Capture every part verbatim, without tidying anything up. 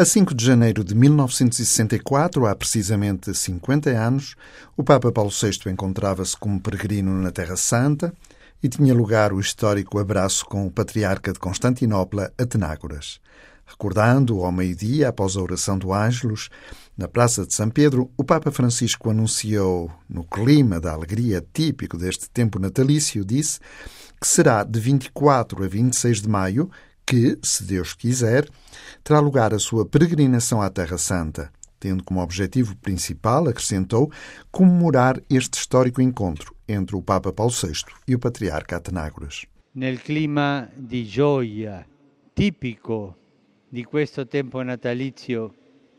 A cinco de janeiro de mil novecentos e sessenta e quatro, há precisamente cinquenta anos, o Papa Paulo sexto encontrava-se como peregrino na Terra Santa e tinha lugar o histórico abraço com o patriarca de Constantinopla, Atenágoras. Recordando, ao meio-dia, após a oração do Ângelus, na Praça de São Pedro, o Papa Francisco anunciou, no clima da alegria típico deste tempo natalício, disse que será de vinte e quatro a vinte e seis de maio que, se Deus quiser, terá lugar a sua peregrinação à Terra Santa, tendo como objetivo principal, acrescentou, comemorar este histórico encontro entre o Papa Paulo sexto e o patriarca Atenágoras. Nel clima di gioia tipico di questo tempo natalizio,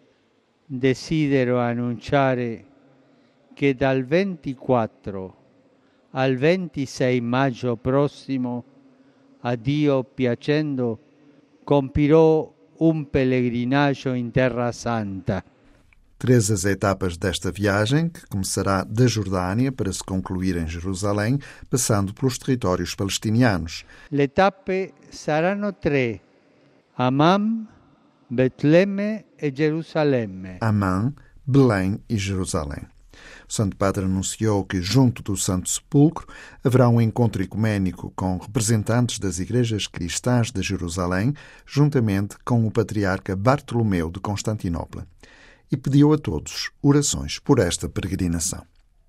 desidero annunciare che dal ventiquattro al ventisei maggio prossimo, a Dio piacendo, compirò un pellegrinaggio in Terra Santa. Três as etapas desta viagem, que começará da Jordânia para se concluir em Jerusalém, passando pelos territórios palestinianos. Le tappe saranno tre: Amman, Betlemme e Gerusalemme. Amman, Belém e Jerusalém. O Santo Padre anunciou que, junto do Santo Sepulcro, haverá um encontro ecuménico com representantes das igrejas cristãs de Jerusalém, juntamente com o patriarca Bartolomeu de Constantinopla, e pediu a todos orações por esta peregrinação.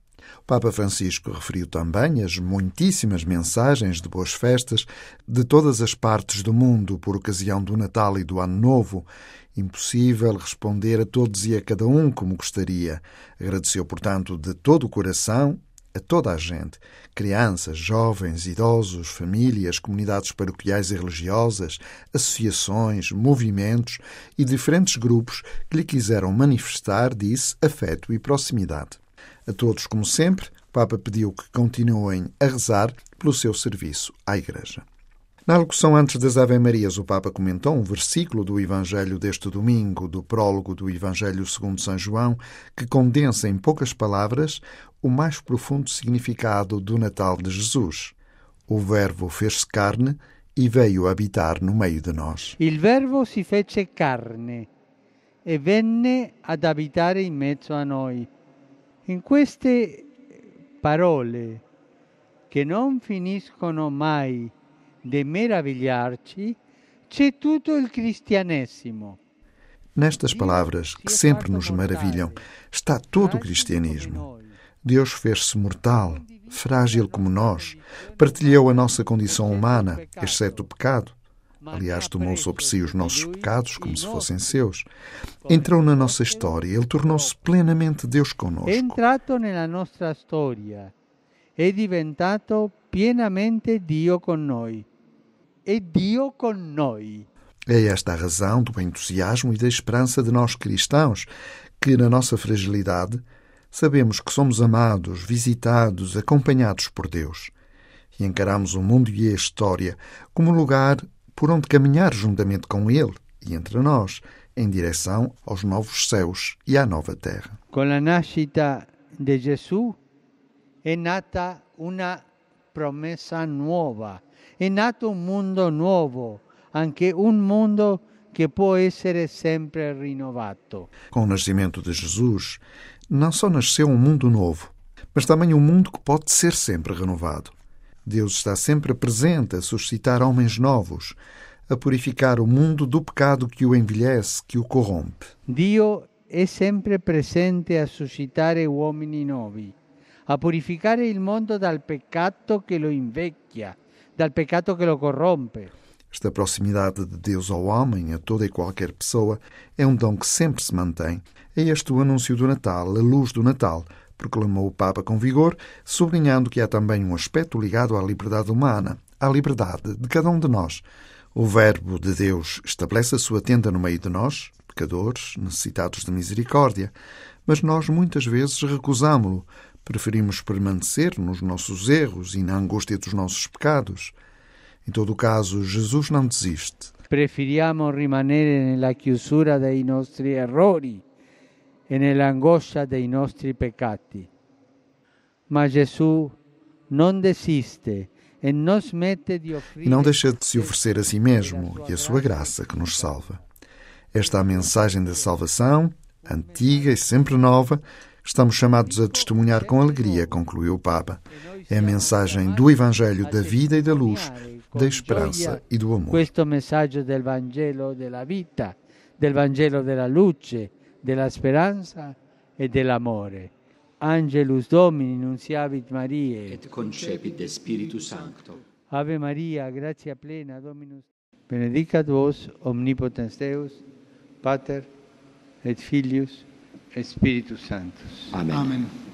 O Papa Francisco referiu também as muitíssimas mensagens de boas festas de todas as partes do mundo por ocasião do Natal e do Ano Novo. Impossível responder a todos e a cada um como gostaria. Agradeceu, portanto, de todo o coração a toda a gente, crianças, jovens, idosos, famílias, comunidades paroquiais e religiosas, associações, movimentos e diferentes grupos que lhe quiseram manifestar, disse, afeto e proximidade. A todos, como sempre, o Papa pediu que continuem a rezar pelo seu serviço à Igreja. Na alocução antes das Ave-Marias, o Papa comentou um versículo do Evangelho deste domingo, do prólogo do Evangelho segundo São João, que condensa em poucas palavras o mais profundo significado do Natal de Jesus. O Verbo fez-se carne e veio habitar no meio de nós. Il Verbo si fece carne e venne ad abitare in mezzo a noi. In queste parole, che non finiscono mai de meravigliarci, c'è tutto il cristianesimo. Nestas palavras, que sempre nos maravilham, está todo o cristianismo. Deus fez-se mortal, frágil como nós, partilhou a nossa condição humana, exceto o pecado. Aliás, tomou sobre si os nossos pecados como se fossem seus. Entrou na nossa história, ele tornou-se plenamente Deus connosco. È entrato nella nostra storia, è diventato pienamente Dio con noi. É Dio con noi. É esta a razão do entusiasmo e da esperança de nós cristãos, que, na nossa fragilidade, sabemos que somos amados, visitados, acompanhados por Deus. E encaramos o mundo e a história como lugar por onde caminhar juntamente com Ele e entre nós, em direção aos novos céus e à nova terra. Com a nascita de Jesus é nata uma promessa nova. È nato un mondo nuovo, anche un mondo che può essere sempre rinnovato. Com o nascimento de Jesus, não só nasceu um mundo novo, mas também um mundo que pode ser sempre renovado. Deus está sempre presente a suscitar homens novos, a purificar o mundo do pecado que o envelhece, que o corrompe. Dio è sempre presente a suscitare uomini nuovi, a purificare il mondo dal peccato che lo invecchia, dal peccato che lo corrompe. Esta proximidade de Deus ao homem, a toda e qualquer pessoa, é um dom que sempre se mantém. É este o anúncio do Natal, a luz do Natal, proclamou o Papa com vigor, sublinhando que há também um aspecto ligado à liberdade humana, à liberdade de cada um de nós. O Verbo de Deus estabelece a sua tenda no meio de nós, pecadores, necessitados de misericórdia, mas nós muitas vezes recusámo-lo. Preferimos permanecer nos nossos erros e na angústia dos nossos pecados. Em todo o caso, Jesus não desiste. Preferiamo rimanere nella chiusura dei nostri errori e nell'angoscia dei nostri peccati. Ma Gesù non desiste e non smette di offrire. E não deixa de se oferecer a si mesmo e a sua graça que nos salva. Esta é a mensagem da salvação, antiga e sempre nova, que estamos chamados a testemunhar com alegria, concluiu o Papa. É a mensagem do Evangelho da vida e da luz, da esperança e do amor. Questo messaggio del Vangelo della vita, del Vangelo della luce, della speranza e dell'amore. Angelus Domini, nunciavit Mariae. Et concepit de Spiritu Sancto. Ave Maria, gratia plena, Dominus. Benedicat vos, omnipotens Deus, Pater et Filius et Spiritus Sanctus. Amen. Amen.